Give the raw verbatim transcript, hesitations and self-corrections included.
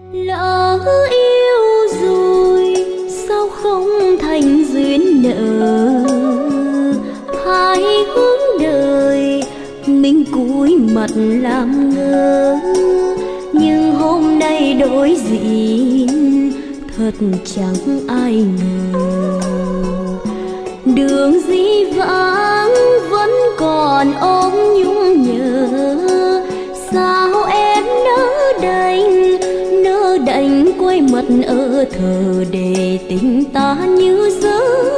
Lỡ yêu rồi sao không thành duyên nợ, hai hướng đời mình cúi mặt làm ngơ. Nhưng hôm nay đối diện thật chẳng ai ngờ, đường dĩ vãng vẫn còn ôm nhung nhớ. Sao em nỡ đành nỡ đành quay mặt ở thờ để tình ta như giấc